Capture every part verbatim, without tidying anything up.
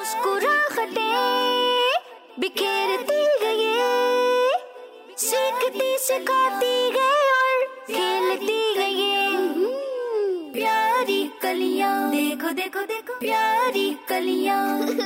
मुस्कुराहटें बिखेरती गए, सीखती सिखाती गए और खेलती गए। प्यारी कलियां, देखो देखो देखो प्यारी कलियां।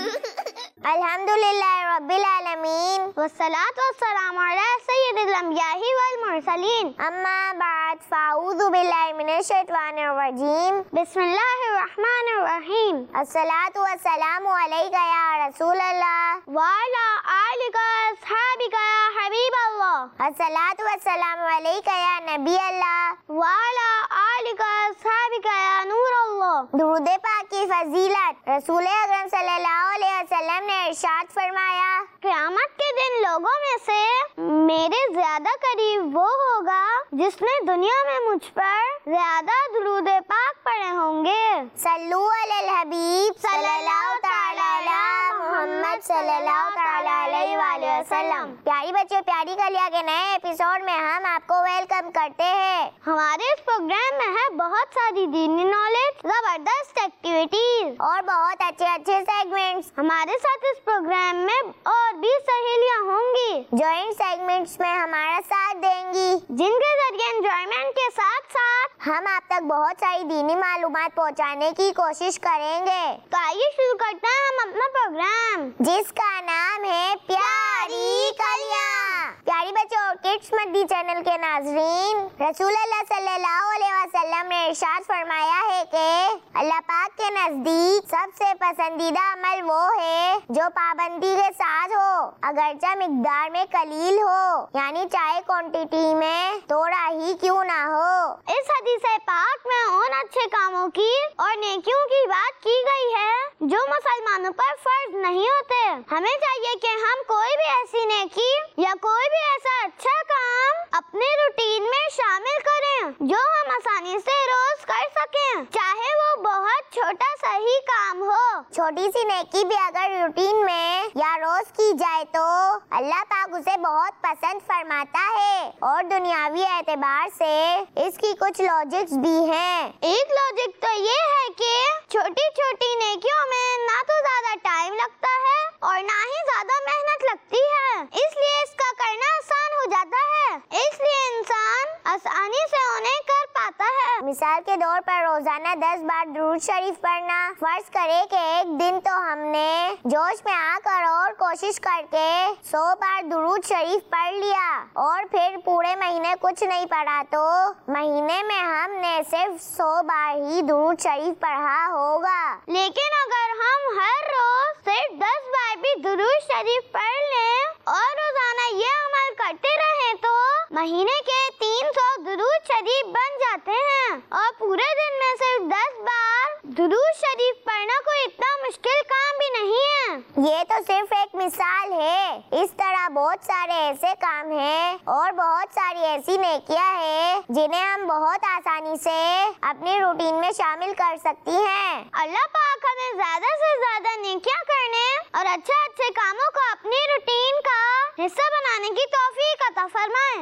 अल्हम्दुलिल्लाह रब्बिल आलमीन वस्सलातु वस्सलामु अला सय्यिदिल अंबिया'i वल मुरसलीन अम्मा बाद फ़अऊज़ु बिल्लाहि मिनश शैतानिर रजीम बिस्मिल्लाहिर रहमानिर रहीम। अस्सलातु वस्सलामु अलैका या रसूलल्लाह व अला आलिका अस्हाबिका या हबीबल्लाह। अस्सलातु वस्सलामु अलैका या नबी अल्लाह व अला आलिका अस्हाबिका या नूरल्लाह। दुरूद पाक की फजीलत। रसूल अकरम सल्लल्लाहु अलैहि वसल्लम ने इरशाद फरमाया, क़यामत के दिन लोगों में से मेरे ज्यादा करीब वो होगा जिसने दुनिया में मुझ पर ज्यादा दुरूद पाक पढ़े होंगे। सल्लु अलल हबीब सल्लल्लाहु तआला अला मुहम्मद सल्लल्लाहु तआला अलैहि वसल्लम। प्यारी बच्चों, प्यारी कलिया के नए एपिसोड में हम आपको वेलकम करते हैं। हमारे इस प्रोग्राम में है बहुत सारी दीनी नॉलेज, जबरदस्त एक्टिविटीज और बहुत अच्छे अच्छे सेगमेंट्स। हमारे साथ इस प्रोग्राम में और भी सहेलियां होंगी जो इन सेगमेंट्स में हमारा साथ देंगी, जिनके जरिए एंजॉयमेंट के साथ साथ हम आप तक बहुत सारी दीनी मालूमात पहुंचाने की कोशिश करेंगे। तो आइए शुरू करते हैं हम अपना प्रोग्राम, जिसका नाम है प्यारी कलियां। प्यारी बच्चों और किड्स मद्दी चैनल के नाजरीन, रसूलुल्लाह सल्लल्लाहु अलैहि वसल्लम ने इरशाद फरमाया है कि अल्लाह पाक के नजदीक सबसे पसंदीदा अमल वो है जो पाबंदी के साथ हो, अगरचे मिकदार में कलील हो, यानी चाहे क्वांटिटी में थोड़ा ही क्यों ना हो। इस हदीस पाक में उन अच्छे कामों की और नेकियों की बात की गई है जो मुसलमानों पर फर्ज नहीं होते। हमें चाहिए कि हम कोई भी ऐसी नेकी या कोई भी ऐसा अच्छा काम अपने रूटीन में शामिल करें जो हम आसानी से रोज कर सकें, चाहे वो बहुत छोटा सा ही काम हो। छोटी सी नेकी भी अगर रूटीन में या रोज की जाए तो अल्लाह पाक उसे बहुत पसंद फरमाता है। और दुनियावी एतबार से इसकी कुछ लॉजिक्स भी हैं। एक लॉजिक तो ये है कि छोटी छोटी नेकियों में ना तो ज्यादा टाइम लगता है और ना ही ज्यादा मेहनत लगती है, इसलिए इसका करना आसान हो जाता है, इसलिए इंसान आसानी से उन्हें कर पाता है। मिसाल के तौर पर रोजाना दस बार दुरूद शरीफ पढ़ना। फर्ज करे कि एक दिन तो हमने जोश में आकर और कोशिश करके सौ बार दुरूद शरीफ पढ़ लिया और फिर पूरे महीने कुछ नहीं पढ़ा, तो महीने में हमने सिर्फ सौ बार ही दुरूद शरीफ पढ़ा होगा। लेकिन अगर हम हर रोज सिर्फ दस बार भी दुरूद शरीफ पढ़ लें और रोजाना ये अमल करते रहें तो महीने के तीन सौ दुरूद शरीफ बन जाते हैं। और पूरे दिन में सिर्फ दस बार दुरूद शरीफ पढ़ना कोई इतना मुश्किल काम भी नहीं है। ये तो सिर्फ एक मिसाल है, इस तरह बहुत सारे ऐसे काम हैं और बहुत सारी ऐसी नेकियां हैं जिन्हें हम बहुत आसानी से अपनी रूटीन में शामिल कर सकती हैं। अल्लाह पाक हमें ज्यादा से ज्यादा नेकियां करने और अच्छे अच्छे कामों को अपनी रूटीन का हिस्सा बनाने की तौफीक अता फरमाए।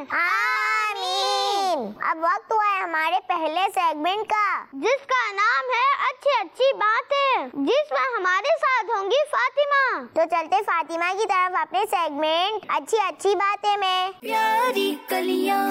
आमीन। अब वक्त हुआ है हमारे पहले सेगमेंट का, जिसका नाम है अच्छी अच्छी बातें, जिसमें हमारे साथ होंगी फातिमा। तो चलते फातिमा की तरफ अपने सेगमेंट अच्छी अच्छी बातें में। प्यारी कलियां,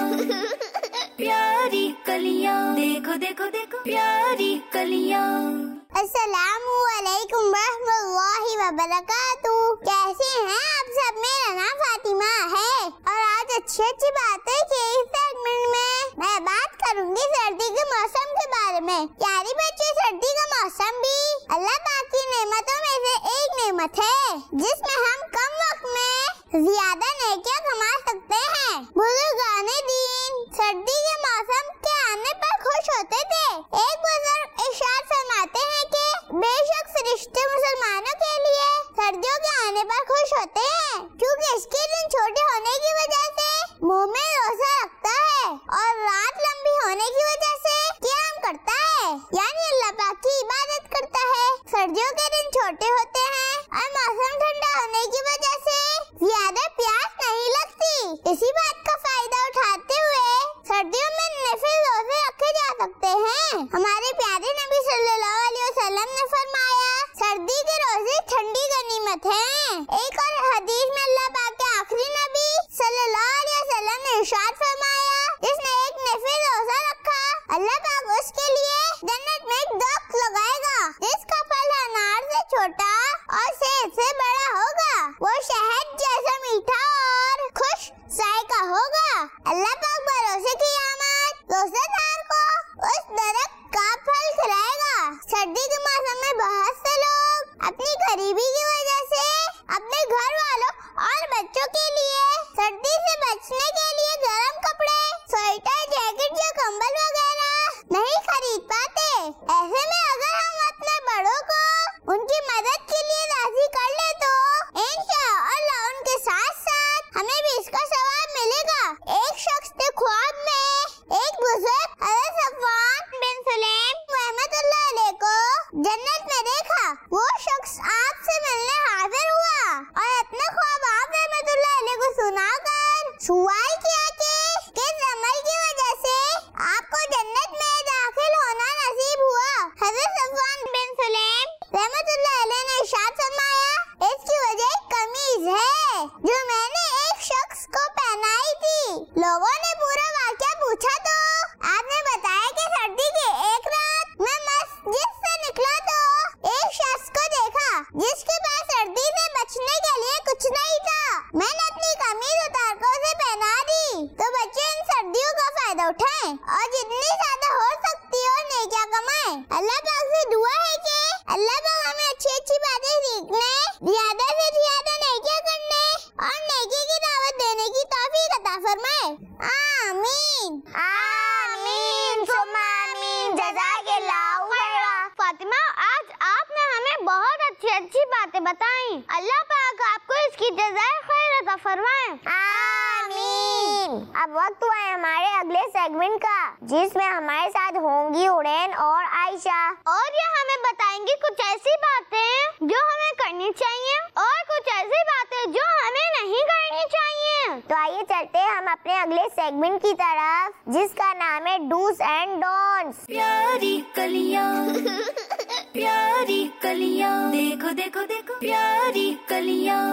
प्यारी कलियां, देखो देखो देखो प्यारी कलियां। अस्सलामु अलैकुम रहमतुल्लाहि व बरकातुहू। कैसे हैं आप सब? मेरा नाम फातिमा है और आज अच्छी अच्छी बातें के इस सेगमेंट में मैं बात करूंगी सर्दी के मौसम के बारे में। प्यारी बच्चे, सर्दी का मौसम भी अल्लाह पाक की नेमतों में से एक नेमत है जिसमें हम कम वक्त में ज्यादा नेकियां कमा सकते हैं। बुजुर्गाने दीन सर्दी के मौसम के आने पर खुश होते थे। एक बुजुर्ग इरशाद फरमाते हैं कि बेशक फरिश्ते मुसलमानों के लिए सर्दियों के आने पर खुश होते हैं, क्योंकि इसके दिन छोटे होने की वजह से मुंह में रोजा रखता है और रात लंबी होने की वजह से क़याम करता है, यानी अल्लाह पाक की इबादत करता है। सर्दियों के दिन छोटे होते हैं और मौसम ठंडा होने की वजह से ज्यादा प्यास नहीं लगती। इसी बात का फायदा उठाते हुए सर्दियों में नफिल रोजे रखे जा सकते हैं। हमारे प्यारे नबी सल्लल्लाहु अलैहि वसल्लम ने फरमाया, सर्दी के रोजे ठंडी बात है। एक और हदीस में अल्लाह पाक के आखिरी नबी सल्लल्लाहु अलैहि वसल्लम ने इरशाद फरमाया, जिसने एक नफिल रोजा रखा, अल्लाह पाक उसके लिए जन्नत में एक दरख्त लगाएगा जिसका फल अनार से छोटा और सेब से बड़ा होगा। वो शहद जैसा मीठा और खुश जायका होगा। अल्लाह पाक भरोसे की आमद रोजेदार को उस दरख्त का फल खिलाएगा। सर्दी के मौसम में बहुत से लोग अपनी गरीबी की वजह से अपने घर वालों और बच्चों के लिए सर्दी से बचने के लिए गर्म कपड़े, स्वेटर, जैकेट या कंबल वगैरह नहीं खरीद पाते। ऐसे में अगर हम अपने बड़ों को उनकी मदद के लिए राजी कर ले तो इंशाअल्लाह उनके साथ साथ हमें भी इसका सवाब मिलेगा। एक शख्स ने ख्वाब में एक बुजुर्ग हज़रत सफ़वान बिन सुलैम रहमतुल्लाह अलैह को जन्नत में देखा। वो शख्स आपसे मिलने हाजिर हुआ और अपने ख्वाब आप रहमतुल्लाह अलैह को सुनाकर सवाल किया कि किस अमल की वजह से आपको जन्नत में दाखिल होना नसीब हुआ। हज़रत सफ़वान बिन सुलैम रहमतुल्लाह अलैह ने इरशाद फरमाया, इसकी वजह एक कमीज है जो मैंने एक शख्स को पहनाई थी। लोगों ने पूरा वाक़या पूछा तो आपने बताया कि सर्दी की एक रात मैं मस्जिद से निकला तो एक शख्स को देखा जिसके पास सर्दी से बचने के लिए कुछ नहीं था। मैंने अपनी कमीज उतार कर उसे पहना दी तो बच्चे इन सर्दियों का फायदा उठाएं और जितनी ज्यादा हो सकती हो नेकियां कमाएं। अल्लाह पाक से दुआ है कि अल्लाह पाक हमें अच्छी अच्छी बातें सीखने, ज्यादा से ज्यादा नेकियां करने और नेकी की दावत देने की तौफीक अता फरमाए। आमीन आमीन सुम्मा आमीन। जज़ाकल्लाहु खैरा। फातिमा, आज आपने हमें बहुत अच्छी अच्छी बातें बताई। अल्लाह पाक आपको इसकी जज़ाए खैर अता फरमाए। आमीन। अब वक्त हुआ है हमारे अगले सेगमेंट का, जिसमें हमारे साथ होंगी उड़ैन और आयशा, और ये हमें बताएंगी कुछ ऐसी बातें जो हमें करनी चाहिए और कुछ ऐसी बातें जो हमें नहीं करनी चाहिए। तो आइए चलते हैं हम अपने अगले सेगमेंट की तरफ, जिसका नाम है डूज एंड डोंट्स। प्यारी कलियां प्यारी कलियां, देखो देखो देखो प्यारी कलियां।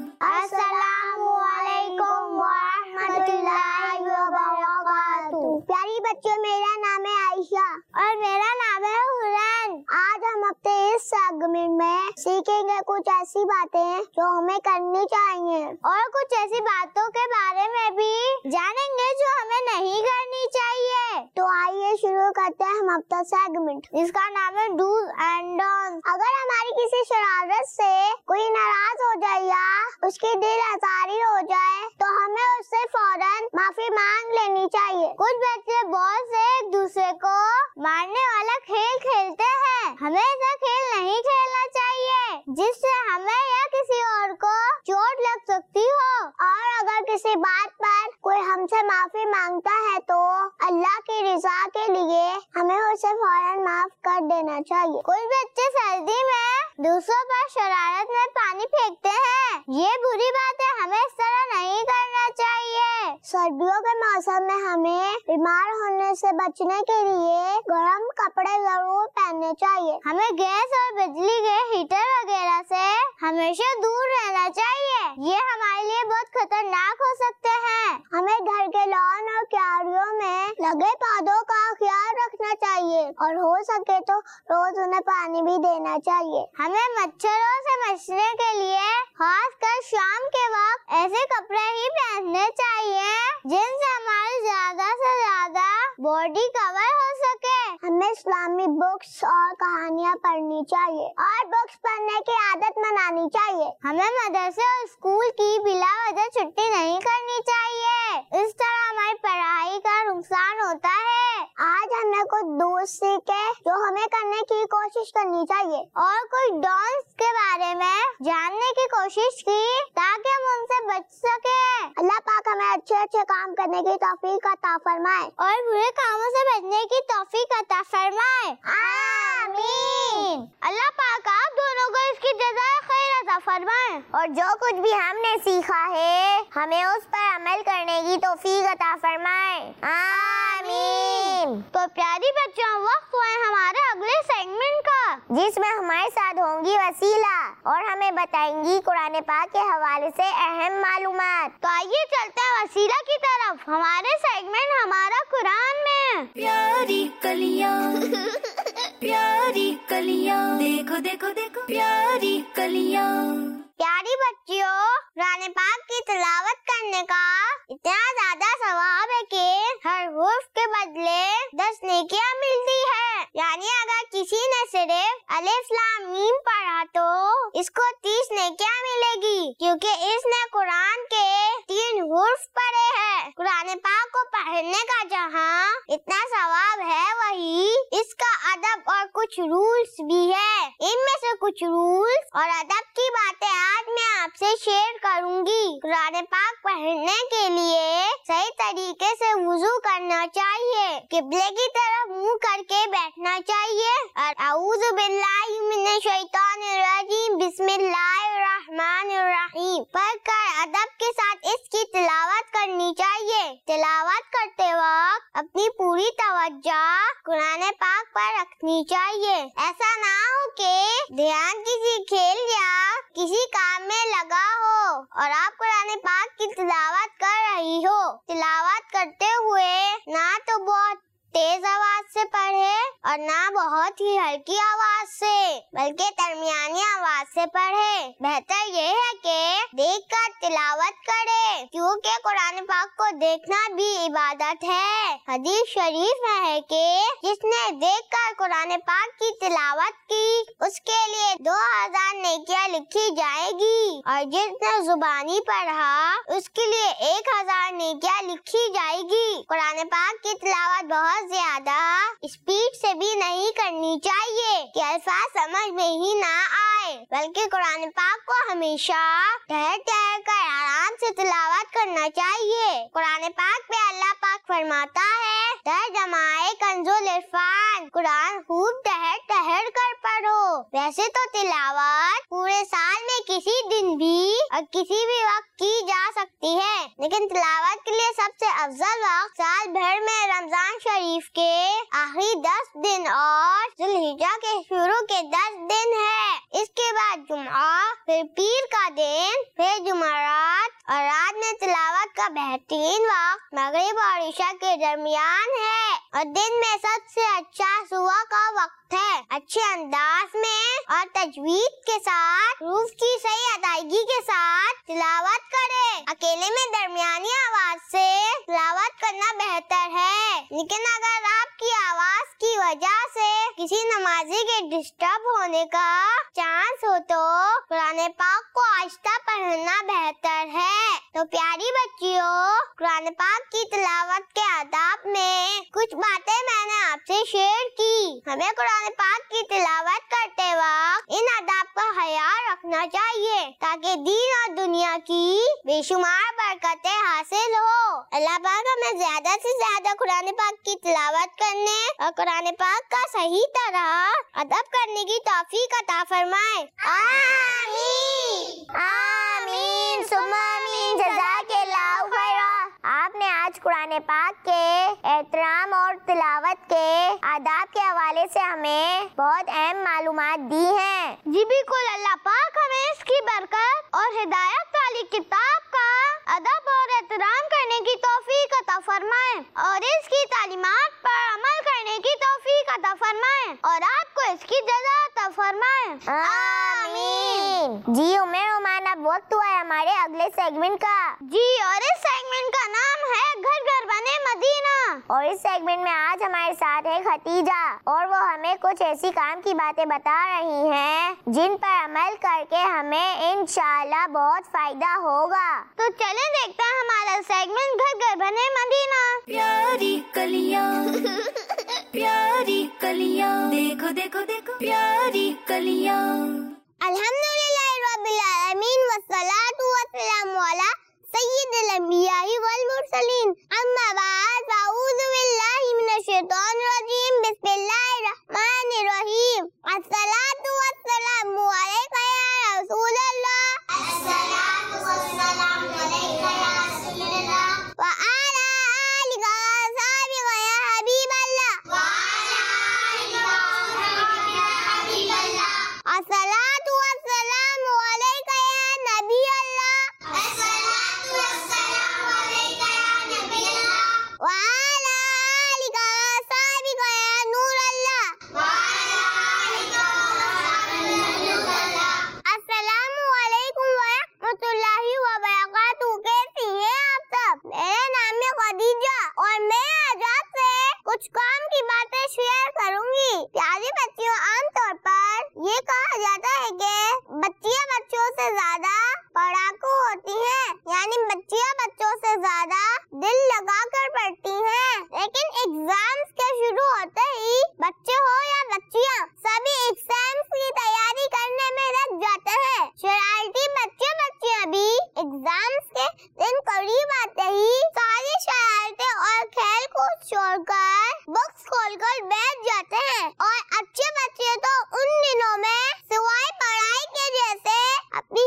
अस्सलामु अलैकुम व रहमतुल्लाहि व बरकातुहू। प्यारी बच्चों, मेरा नाम है आयशा और मेरा नाम है हुरैन। आज हम अपने इस सेगमेंट में सीखेंगे कुछ ऐसी बातें जो हमें करनी चाहिए और कुछ ऐसी बातों के बारे में भी जानेंगे जो हमें नहीं करनी चाहिए। तो आइए शुरू करते हैं हम अपना सेगमेंट, जिसका नाम है डूज एंड डोंट्स। अगर हमारी किसी शरारत से कोई नाराज हो जाए या उसकी दिल आजारी हो जाए तो हमें उससे फौरन माफी मांग लेनी चाहिए। कुछ बच्चे बॉल से एक दूसरे को मारने वाला खेल खेलते हैं। हमें ऐसा खेल नहीं खेलना चाहिए जिससे हमें या किसी और को चोट लग सकती हो। और अगर किसी बात पर कोई हमसे माफी मांगता है तो अल्लाह की रज़ा के लिए हमें उसे फौरन माफ कर देना चाहिए। कुछ बच्चे सर्दी में दूसरों पर शरारत में पानी फेंकते हैं। ये बुरी बात है, हमें इस तरह नहीं करना चाहिए। सर्दियों के मौसम में हमें बीमार होने से बचने के लिए गर्म कपड़े जरूर पहनने चाहिए। हमें गैस और बिजली के हीटर वगैरह से हमेशा दूर रहना चाहिए। ये हमारे लिए बहुत खतरनाक हो सकते हैं। हमें घर के लॉन और क्यारियों में लगे पौधों का ख्याल रखना चाहिए और हो सके तो रोज उन्हें पानी भी देना चाहिए। हमें मच्छरों से बचने के लिए खासकर शाम के वक्त ऐसे कपड़े ही पहनने चाहिए जिनसे हमारी ज्यादा से ज्यादा बॉडी कवर हो सके। हमें इस्लामी बुक्स और कहानियाँ पढ़नी चाहिए और बुक्स पढ़ने की आदत बनानी चाहिए। हमें मदरसे और स्कूल की बिला वजह छुट्टी नहीं करनी चाहिए। इस तरह हमारी पढ़ाई का नुकसान होता है। आज हमें कुछ दूर सीखे जो हमें करने की कोशिश करनी चाहिए और कुछ डॉन्ट्स के बारे में जानने की कोशिश की ताकि हम उनसे बच सके। अल्लाह पाक हमें अच्छे अच्छे काम करने की तौफीक अता फरमाए और बुरे कामों से बचने की तौफीक अता फरमाए। आमीन। अल्लाह पाक आप दोनों को इसकी जज़ाए खैर अता फरमाए और जो कुछ भी हमने सीखा है हमें उस पर अमल करने की तौफीक अता फरमाए। आमीन। तो प्यारी बच्चों, वक्त हुआ है हमारे अगले सेगमेंट का, جس میں ہمارے ساتھ ہوں گی وسیلہ اور ہمیں بتائیں گی قرآن پاک کے حوالے سے اہم معلومات۔ تو آئیے چلتے ہیں وسیلہ کی طرف۔ ہمارے سیگمنٹ ہمارا قرآن میں پیاری کلیاں پیاری کلیاں دیکھو دیکھو دیکھو پیاری کلیاں۔ پیاری بچیوں، قرآن پاک کی تلاوت کرنے کا اتنا زیادہ ثواب ہے کہ ہر حرف کے بدلے دس نیکیاں ملتی ہے۔ یعنی اگر کسی نے صرف الف لام میم پڑھا تو اس کو تیس نیکیاں ملے گی، کیونکہ اس نے قرآن کے تین حرف پڑھے ہیں۔ قرآن پاک کو پڑھنے کا جہاں اتنا ثواب ہے، وہی اس کا ادب اور کچھ رولز بھی ہے۔ ان میں سے کچھ رولز اور ادب کی باتیں آج میں آپ سے شیئر کروں گی۔ قرآن پاک پڑھنے کے لیے صحیح طریقے سے وضو کرنا چاہیے، قبلے کی طرف منہ کر کے بیٹھنا چاہیے، اور اعوذ باللہ من الشیطان الرجیم بسم اللہ الرحمن الرحیم پڑھ کر ادب کے ساتھ اس کی تلاوت کرنی چاہیے۔ تلاوت کرتے وقت اپنی پوری توجہ قرآن پاک پر رکھنی چاہیے۔ ایسا نہ ہو کہ دھیان کسی کھیل یا کسی کام میں لگا ہو اور آپ قرآن پاک کی تلاوت کر رہی ہو۔ تلاوت کرتے ہوئے نہ تو بہت تیز آواز سے پڑھے اور نہ بہت ہی ہلکی آواز سے، بلکہ درمیانی آواز سے پڑھے۔ بہتر یہ ہے کہ دیکھ کر تلاوت کرے، کیونکہ قرآن پاک کو دیکھنا بھی عبادت ہے۔ حدیث شریف میں ہے کہ جس نے دیکھ کر قرآن پاک کی تلاوت کی اس کے لیے دو ہزار نیکیاں لکھی جائے گی، اور جس نے زبانی پڑھا اس کے لیے ایک ہزار نیکیاں لکھی جائے گی۔ قرآن پاک کی تلاوت بہت زیادہ اسپیڈ سے بھی نہیں کرنی چاہیے کہ الفاظ سمجھ میں ہی نہ آئے، بلکہ قرآن پاک کو ہمیشہ ٹھہر ٹھہر کر آرام سے تلاوت کرنا چاہیے۔ قرآن پاک پہ اللہ پاک فرماتا ہے، ترجمہ کنز العرفان، قرآن خوب ٹھہر ٹھہر کر پڑھو۔ ویسے تو تلاوت پورے سال میں کسی دن بھی اور کسی بھی وقت کی جا سکتی ہے، لیکن تلاوت کے لیے سب سے افضل وقت سال بھر میں رمضان شریف کے آخری دس دن اور ذی الحجہ کے شروع کے دس دن ہے۔ اس کے بعد جمعہ، پھر پیر کا دن، پھر جمعرات، اور رات میں تلاوت کا بہترین وقت مغرب اور عشاء کے درمیان ہے، اور دن میں سب سے اچھا صبح کا وقت ہے۔ اچھے انداز میں اور تجوید کے ساتھ حروف کی صحیح ادائیگی کے ساتھ تلاوت کرے۔ اکیلے میں درمیانی آواز سے تلاوت کرنا بہتر ہے، لیکن اگر آپ کی آواز کی وجہ سے کسی نمازی کے ڈسٹرب ہونے کا چانس ہو تو قرآن پاک کو آہستہ پڑھنا بہتر ہے۔ تو پیاری بچیوں، قرآن پاک کی تلاوت کے آداب میں کچھ باتیں میں نے آپ سے شیئر کی۔ ہمیں قرآن پاک کی تلاوت کرتے وقت ان آداب کا خیال رکھنا چاہیے تاکہ دین اور دنیا کی بے شمار برکتیں حاصل ہو۔ اللہ پاک ہمیں زیادہ سے زیادہ قرآن پاک کی تلاوت کرنے اور قرآن پاک کا صحیح طرح ادب کرنے کی توفیق عطا فرمائے۔ آمین آمین ثم آمین۔ جزاک اللہ خیرا۔ آپ نے آج قرآن پاک کے احترام اور تلاوت کے آداب کے حوالے سے ہمیں بہت اہم معلومات دی ہیں۔ جی بالکل، اللہ پاک ہمیں اس کی برکت اور ہدایت والی کتاب کا ادب اور احترام کرنے کی توفیق عطا فرمائے، اور اس کی تعلیمات پر عمل کرنے کی توفیق عطا فرمائے، اور آپ کو اس کی جزا عطا فرمائے۔ آمین۔ جی عمر عمان، اب وقت ہوا ہے ہمارے اگلے سیگمنٹ کا۔ جی، اور اس سیگمنٹ کا نام ہے گھر گھر بنے مدینہ، اور اس سیگمنٹ میں آج ہمارے ساتھ ہے ختیجہ، اور وہ ہمیں کچھ ایسی کام کی باتیں بتا رہی ہیں جن پر عمل کر کے ہمیں انشاءاللہ بہت فائدہ ہوگا۔ تو چلیں دیکھتے ہیں ہمارا سیگمنٹ گھر گھر بنے مدینہ۔ پیاری کلیاں پیاری کلیاں دیکھو دیکھو دیکھو پیاری کلیاں۔ الحمدللہ رب العالمین والصلاة والسلام علی سید الانبیاء والمرسلین، اما بعد فاعوذ باللہ من الشیطان الرجیم بسم اللہ الرحمن الرحیم۔ الصلاة والسلام علیکہ یا رسول اللہ، الصلاة والسلام علیکہ یا رسول اللہ، وعلی آلکہ وصحبکہ یا حبیب اللہ، وعلی آلکہ وصحبکہ یا حبیب اللہ۔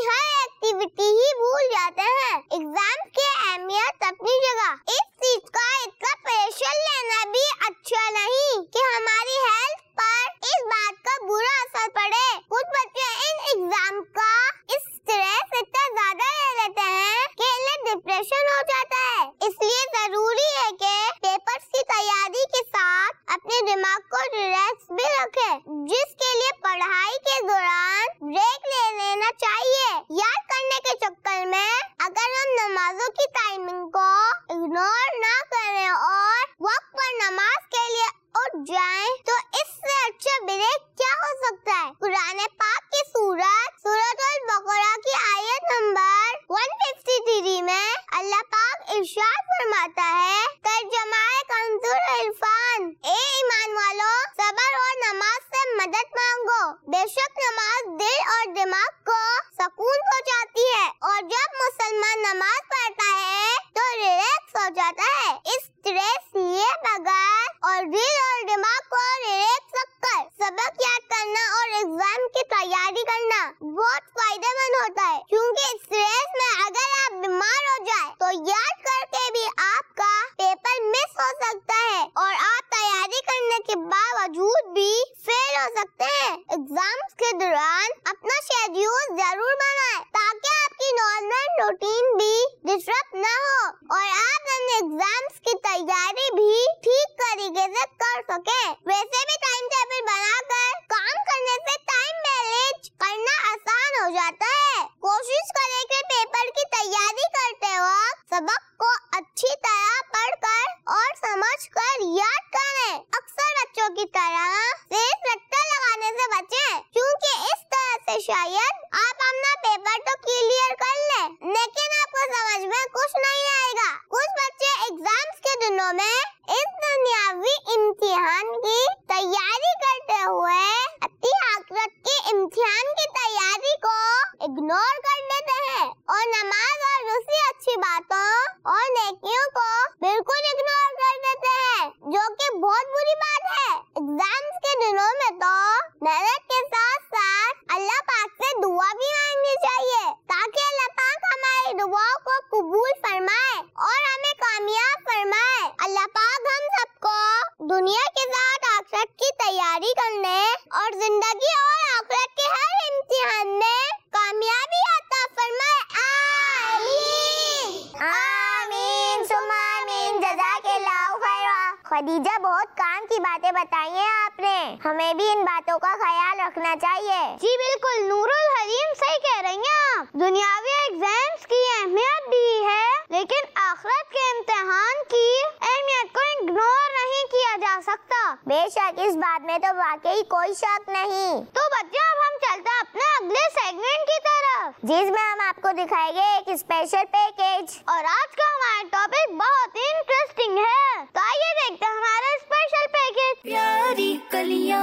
ہر ایکٹیویٹی ہی بھول جاتے ہیں. ایگزام کی اہمیت اپنی جگہ. اس چیز کا اتنا پریشر لینا بھی اچھا نہیں کہ ہماری ہیلتھ پر اس بات کا برا اثر پڑے. کچھ بچے ان ایگزام کا اسٹریس اتنا زیادہ لے لیتے ہیں کہ انہیں ڈپریشن ہو جاتا ہے. اس لیے ضروری ہے کہ پیپرز کی تیاری کے ساتھ اپنے دماغ کو ریلیکس بھی رکھیں، جس کے لیے پڑھائی کے دوران بریک لے لینا چاہیے. یاد کرنے کے چکر میں اگر ہم نمازوں کی ٹائمنگ کو اگنور نہ کریں اور وقت پر نماز کے لیے اٹھ جائیں تو اس سے اچھا بریک کیا ہو سکتا ہے. قرآن پاک کی سورت سورۃ البقرہ کی آیت نمبر ایک سو ترپن میں اللہ پاک ارشاد فرماتا ہے، ترجمہ کنزُل عرفان، اے ایمان والو صبر اور نماز سے مدد مانگو. بے شک نماز دل اور دماغ کو سکون پہنچاتی ہے، اور جب مسلمان نماز پڑھتا ہے تو ریلیکس ہو جاتا ہے. اسٹریس لیے بغیر اور دل اور دماغ کو ریلیکس رکھ کر سبق یاد کرنا اور ایگزام کی تیاری کرنا بہت فائدہ مند ہوتا ہے، کیونکہ اسٹریس میں اگر آپ بیمار ہو جائے تو یاد کر کے بھی آپ کا پیپر مس ہو سکتا ہے اور آپ تیاری کرنے کے باوجود بھی فیل ہو سکتے ہیں. ایگزامز کے دوران اپنا شیڈیول ضرور بنائیں تاکہ آپ کی نارمل روٹین بھی ڈسٹرب نہ ہو اور آپ اپنے ایگزامز کی تیاری بھی ٹھیک طریقے سے کر سکیں. ویسے بھی ٹائم ٹیبل بنا کر کام کرنے سے ٹائم مینیج کرنا آسان ہو جاتا ہے. کوشش کریں کہ پیپر کی تیاری کرتے وقت سبق کو اچھی طرح پڑھ کر اور سمجھ کر یاد کریں. اکثر بچوں کی طرح صرف رٹا لگانے سے بچیں، کیونکہ اس طرح سے شاید آپ اپنا پیپر تو کلیئر کر لیں لیکن آپ کو سمجھ میں کچھ نہیں آئے گا. کچھ بچے ایگزامز کے دنوں میں اس دنیاوی امتحان کی تیاری کرتے ہوئے اپنی آخرت کے امتحان کی تیاری کو اگنور کر دیتے ہیں اور نماز اور دوسری اچھی باتوں اور نیکیوں کو بالکل اگنور کر دیتے ہیں، جو کہ بہت بری بات ہے. ایگزامز کے دنوں میں تو محنت کے ساتھ ساتھ اللہ پاک سے دعا بھی مانگنی چاہیے تاکہ اللہ پاک ہماری دعاؤں کو قبول فرمائے اور ہمیں کامیاب فرمائے. اللہ پاک ہم سب کو دنیا کے ساتھ آخرت کی تیاری کرنے اور زندگی اور آخرت کے ہر امتحان میں کامیابی عطا فرمائے. آمین آمین ثم آمین. جزاک اللہ خیرا. خدیجہ بہت کام کی باتیں بتائی ہیں آپ نے، ہمیں بھی ان باتوں کا خیال رکھنا چاہیے. جی بالکل، نور الحریم صحیح کہہ رہی ہیں آپ. دنیاوی ایگزامز کی اہمیت بھی ہے لیکن آخرت کے امتحان کی اہمیت کو اگنور نہیں کیا جا سکتا. بے شک اس بات میں تو واقعی کوئی شک نہیں. تو بچے اب ہم چلتے ہیں اپنے اگلے سیگمنٹ کی طرف، جس میں ہم آپ کو دکھائیں گے ایک اسپیشل پیکیج. اور آج کا ہمارا ٹاپک بہت ہی انٹرسٹنگ ہے، تو آئیے دیکھتے ہیں ہمارا اسپیشل پیکیج. پیاری کلیاں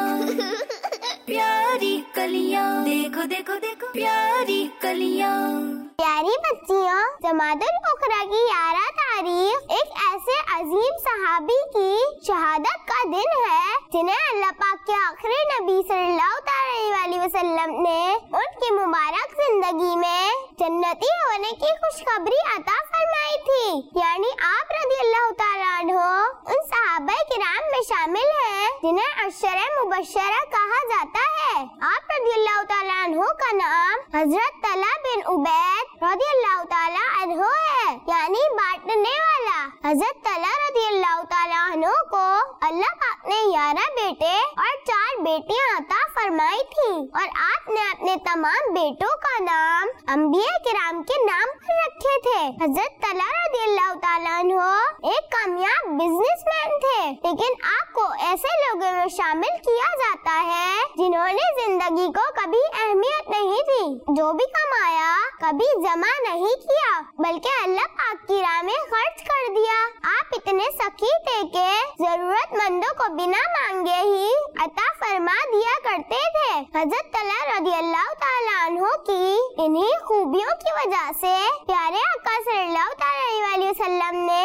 پیاری کلیاں دیکھو دیکھو دیکھو پیاری کلیاں. پیاری بچیوں، جمادی الاخرہ کی گیارہ تاریخ ایک ایسے عظیم صحابی کی شہادت کا دن ہے جنہیں اللہ پاک کے آخری نبی صلی اللہ علیہ وسلم نے ان کی مبارک زندگی میں جنتی ہونے کی خوشخبری عطا فرمائی تھی. یعنی آپ رضی اللہ تعالیٰ عنہ ان صحابہ کرام میں شامل ہیں جنہیں عشرہ مبشرہ کہا جاتا ہے. آپ رضی اللہ تعالیٰ عنہ کا نام حضرت طلحہ بن عبید رضی اللہ تعالیٰ عنہ ہے، یعنی بانٹنے والا. حضرت طلحہ رضی اللہ تعالیٰ عنہ کو اللہ پاک نے گیارہ بیٹے اور چار بیٹیاں عطا فرمائی تھی اور آپ نے اپنے تمام بیٹوں کا نام انبیاء کرام کے نام پر رکھے تھے. حضرت طلحہ رضی اللہ تعالیٰ عنہ ایک کامیاب بزنس مین تھے، لیکن آپ کو ایسے لوگوں میں شامل کیا جاتا ہے جنہوں نے زندگی کو کبھی اہمیت نہیں دی، جو بھی کمایا کبھی جمع نہیں کیا بلکہ اللہ پاک کی راہ میں خرچ کر دیا. آپ اتنے سخی تھے کہ ضرورت مندوں کو بنا مانگے ہی عطا فرما دیا کرتے تھے. حضرت طلحہ رضی اللہ تعالیٰ عنہ کی انہی خوبیوں کی وجہ سے پیارے آقا صلی اللہ تعالیٰ علیہ وسلم نے آپ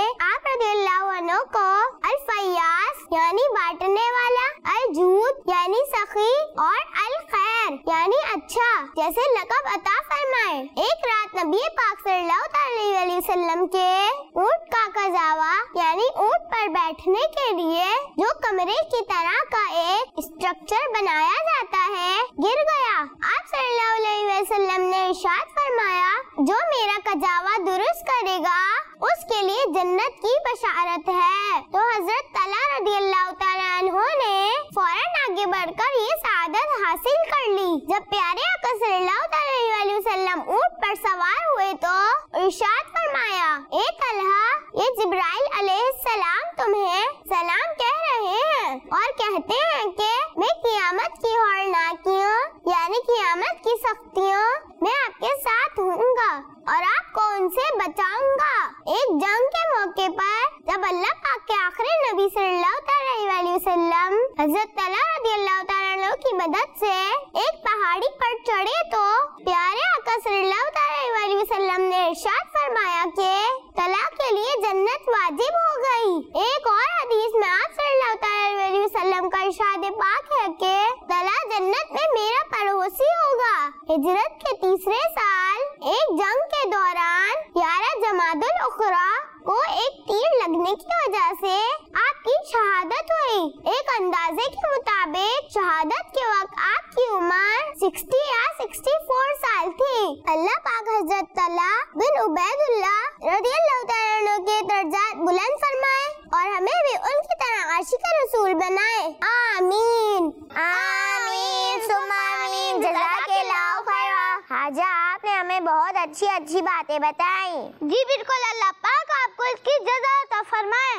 رضی اللہ عنہ کو الفیاس یعنی بانٹنے والا، الجود یعنی سخی اور الخیر یعنی اچھا جیسے لقب عطا فرمائے۔ ایک رات نبی پاک صلی اللہ تعالی علیہ وسلم کے اونٹ کا قزاوہ یعنی اونٹ پر بیٹھنے کے لیے جو کمرے کی طرح کا ایک اسٹرکچر بنایا جاتا ہے گر گیا۔ آپ صلی اللہ علیہ وسلم نے ارشاد فرمایا جو میرا قزاوہ درست کرے گا اس کے لیے جنت کی بشارت ہے۔ تو حضرت طلحہ رضی اللہ تعالیٰ عنہ نے فوراً آگے بڑھ کر یہ سعادت حاصل کر لی۔ جب پیارے آقا صلی اللہ تعالیٰ علیہ وسلم اونٹ پر سوار ہوئے تو ارشاد فرمایا اے طلحہ یہ جبرائیل علیہ السلام تمہیں سلام کہہ رہے ہیں اور کہتے ہیں کہ میں قیامت کی ہولناکیوں یعنی قیامت کی سختیوں میں آپ کے ساتھ ہوں گا اور آپ کو ان سے بچاؤں گا۔ ایک جنگ کے موقع پر جب اللہ پاک کے آخری نبی صلی اللہ تعالیٰ علیہ وسلم حضرت طلحہ رضی اللہ تعالیٰ عنہ کی مدد سے ایک پہاڑی پر چڑھے تو پیارے آقا صلی اللہ تعالیٰ علیہ وسلم نے ارشاد فرمایا کہ طلحہ کے لیے جنت واجب ہو گئی۔ ایک اور حدیث میں آپ صلی اللہ تعالیٰ علیہ وسلم کا ارشاد پاک ہے کہ طلحہ جنت میں میرا پڑوسی ہوگا۔ ہجرت کے تیسرے سال ایک جنگ کے دوران گیارہ جمادی الاخری کو ایک تیر لگنے کی وجہ سے آپ کی شہادت ہوئی۔ ایک اندازے کے مطابق شہادت کے وقت آپ کی عمر سکسٹی یا سکسٹی فور سال تھی۔ اللہ پاک حضرت طلحہ بن عبید اللہ رضی اللہ تعالیٰ عنہ کے درجات بلند فرمائے اور ہمیں بھی ان کی طرح عاشق رسول بنائے۔ آمین آمین ثم آمین۔ جزاک اللہ خیرا۔ حاجہ آپ نے ہمیں بہت اچھی اچھی باتیں بتائیں۔ جی بالکل، اللہ پاک آپ کو اس کی جزا عطا فرمائے۔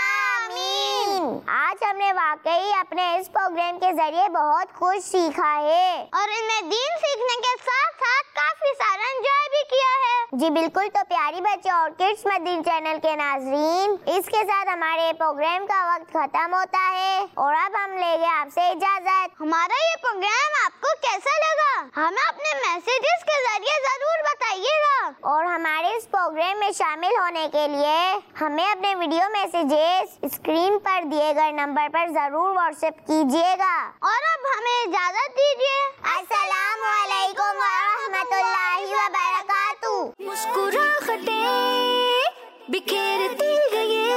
آمین۔ آج ہم نے واقعی اپنے اس پروگرام کے ذریعے بہت کچھ سیکھا ہے اور ان میں دین سیکھنے کے ساتھ ساتھ کافی سارا انجوائے بھی کیا ہے۔ جی بالکل، تو پیاری بچے اور کڈس مدین چینل کے ناظرین، اس کے ساتھ ہمارے پروگرام کا وقت ختم ہوتا ہے اور اب ہم لے گے آپ سے اجازت۔ ہمارا یہ پروگرام آپ کو کیسا لگا ہمیں اپنے میسیجز کے ذریعے ضرور بتائیے گا اور ہمارے اس پروگرام میں شامل ہونے کے لیے ہمیں اپنے ویڈیو میسیجز اسکرین پر دیے گئے نمبر پر ضرور واٹس ایپ کیجیے گا۔ اور اب ہمیں اجازت دیجیے۔ السلام علیکم ورحمۃ اللہ وبرکاتہ۔ مسکراہٹیں بکھیرتی گئی،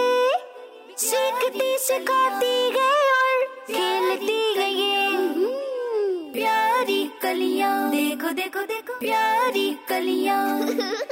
سیکھتی سکھاتی گئی اور کھیلتی گئی، پیاری کلیاں دیکھو دیکھو دیکھو پیاری کلیاں۔